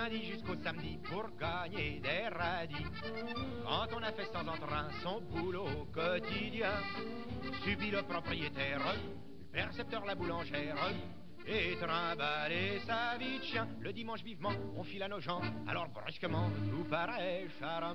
lundi jusqu'au samedi pour gagner des radis. Quand on a fait sans entrain son boulot quotidien, subit le propriétaire, le percepteur, la boulangère, et trimballer sa vie de chien. Le dimanche vivement, on file à nos gens, alors brusquement, tout paraît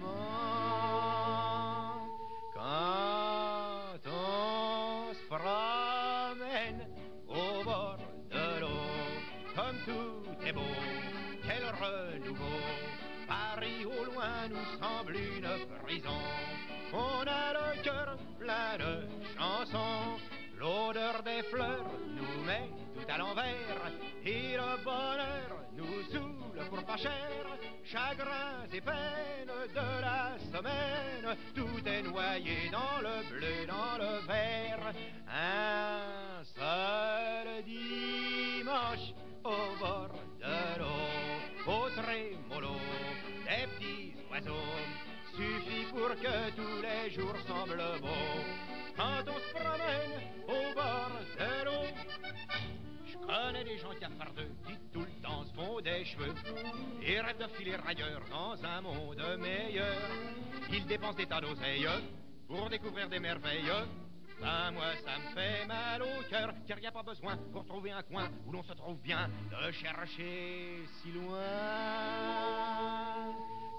charmant. Quand on se promène au bord de l'eau, comme tout est beau, quel renouveau. Paris au loin nous semble une prison. On a le cœur plein de chansons. L'odeur des fleurs nous met tout à l'envers. Et le bonheur nous saoule pour pas cher. Chagrins et peines de la semaine, tout est noyé dans le bleu, dans le vert. Un seul dimanche au bord de l'eau, au trémolo des petits oiseaux, suffit pour que tous les jours semblent beaux. Quand on se promène au bord de l'eau, je connais des gens cafardeux qui tout le temps se font des cheveux et rêvent de filer ailleurs dans un monde meilleur. Ils dépensent des tas d'oseilles pour découvrir des merveilles. Ben moi ça me fait mal au cœur, car y a pas besoin pour trouver un coin où l'on se trouve bien de chercher si loin.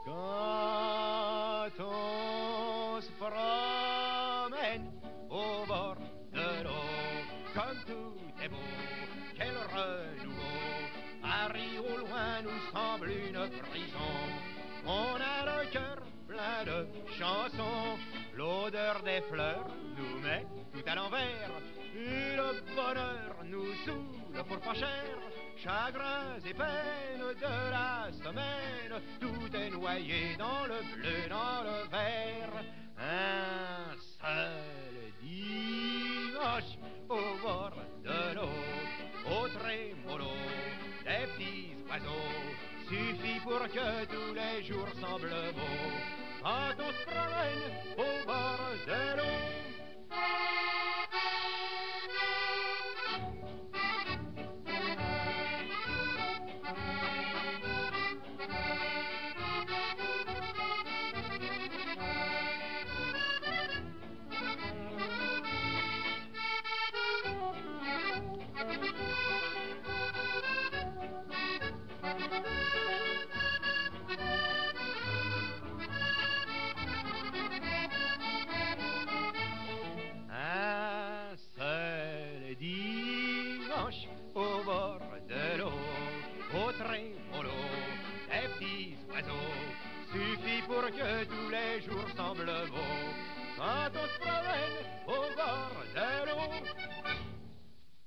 Quand on se promène au bord de l'eau, comme tout est beau, quel renouveau. Paris au loin nous semble une prison. On a le cœur plein de chansons. L'odeur des fleurs nous met tout à l'envers. Et le bonheur nous saoule pour pas cher. Chagrins et peines de la semaine, tout est noyé dans le bleu, dans le vert. Un seul dimanche au bord de l'eau, au trémolo des petits oiseaux, suffit pour que tous les jours semblent beaux. Quand on se promène au bord de l'eau. Un seul dimanche au bord de l'eau, au trémolo des petits oiseaux, suffit pour que tous les jours semblent beaux. Quand on se